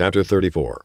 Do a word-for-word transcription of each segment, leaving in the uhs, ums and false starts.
Chapter thirty-four.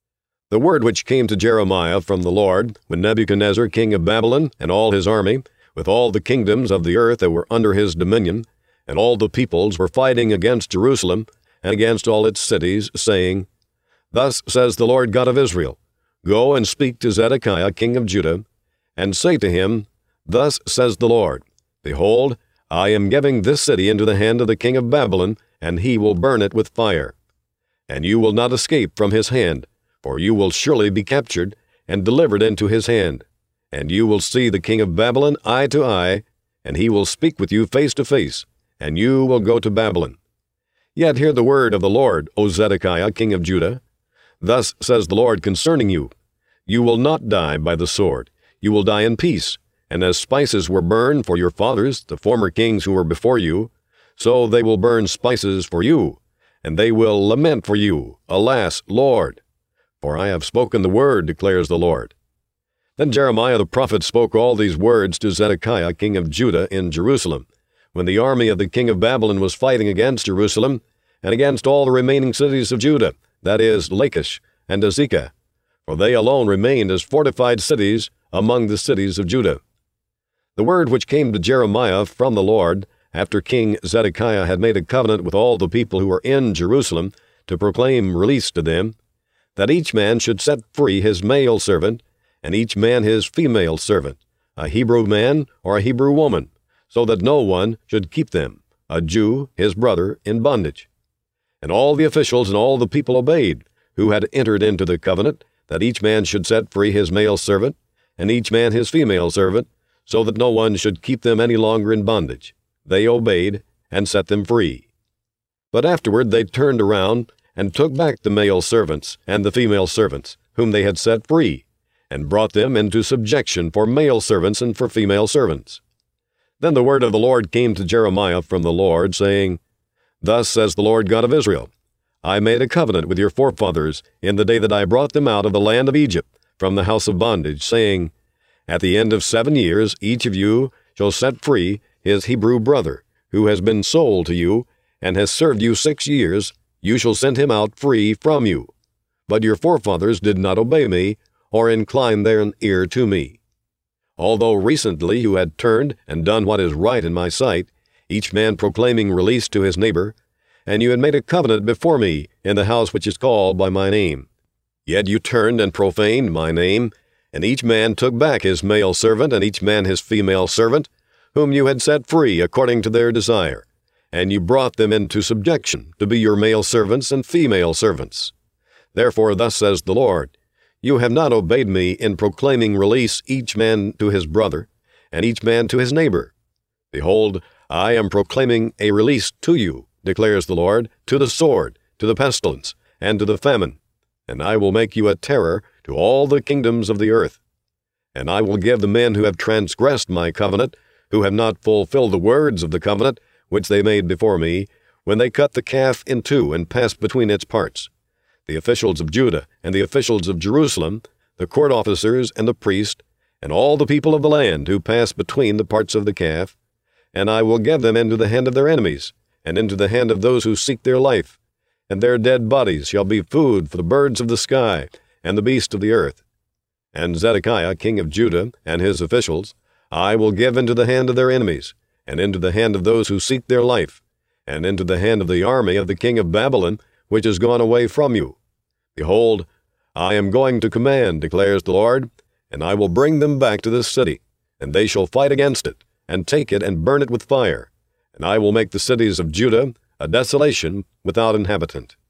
The word which came to Jeremiah from the Lord, when Nebuchadnezzar king of Babylon, and all his army, with all the kingdoms of the earth that were under his dominion, and all the peoples were fighting against Jerusalem, and against all its cities, saying, Thus says the Lord God of Israel, Go and speak to Zedekiah king of Judah, and say to him, Thus says the Lord, Behold, I am giving this city into the hand of the king of Babylon, and he will burn it with fire. And you will not escape from his hand, for you will surely be captured, and delivered into his hand. And you will see the king of Babylon eye to eye, and he will speak with you face to face, and you will go to Babylon. Yet hear the word of the Lord, O Zedekiah king of Judah. Thus says the Lord concerning you, You will not die by the sword, you will die in peace. And as spices were burned for your fathers, the former kings who were before you, so they will burn spices for you, and they will lament for you, Alas, Lord! For I have spoken the word, declares the Lord. Then Jeremiah the prophet spoke all these words to Zedekiah king of Judah in Jerusalem, when the army of the king of Babylon was fighting against Jerusalem, and against all the remaining cities of Judah, that is, Lachish and Azekah, for they alone remained as fortified cities among the cities of Judah. The word which came to Jeremiah from the Lord, after King Zedekiah had made a covenant with all the people who were in Jerusalem, to proclaim release to them, that each man should set free his male servant, and each man his female servant, a Hebrew man or a Hebrew woman, so that no one should keep them, a Jew, his brother, in bondage. And all the officials and all the people obeyed, who had entered into the covenant, that each man should set free his male servant, and each man his female servant, so that no one should keep them any longer in bondage. They obeyed, and set them free. But afterward they turned around, and took back the male servants and the female servants, whom they had set free, and brought them into subjection for male servants and for female servants. Then the word of the Lord came to Jeremiah from the Lord, saying, Thus says the Lord God of Israel, I made a covenant with your forefathers in the day that I brought them out of the land of Egypt, from the house of bondage, saying, At the end of seven years each of you shall set free his Hebrew brother, who has been sold to you, and has served you six years, you shall send him out free from you. But your forefathers did not obey me, or incline their ear to me. Although recently you had turned and done what is right in my sight, each man proclaiming release to his neighbor, and you had made a covenant before me in the house which is called by my name. Yet you turned and profaned my name, and each man took back his male servant, and each man his female servant, whom you had set free according to their desire, and you brought them into subjection to be your male servants and female servants. Therefore thus says the Lord, You have not obeyed me in proclaiming release each man to his brother, and each man to his neighbor. Behold, I am proclaiming a release to you, declares the Lord, to the sword, to the pestilence, and to the famine, and I will make you a terror to all the kingdoms of the earth. And I will give the men who have transgressed my covenant, who have not fulfilled the words of the covenant which they made before me, when they cut the calf in two and passed between its parts, the officials of Judah and the officials of Jerusalem, the court officers and the priest, and all the people of the land who passed between the parts of the calf, and I will give them into the hand of their enemies, and into the hand of those who seek their life, and their dead bodies shall be food for the birds of the sky and the beasts of the earth. And Zedekiah king of Judah and his officials I will give into the hand of their enemies, and into the hand of those who seek their life, and into the hand of the army of the king of Babylon, which is gone away from you. Behold, I am going to command, declares the Lord, and I will bring them back to this city, and they shall fight against it, and take it and burn it with fire, and I will make the cities of Judah a desolation without inhabitant.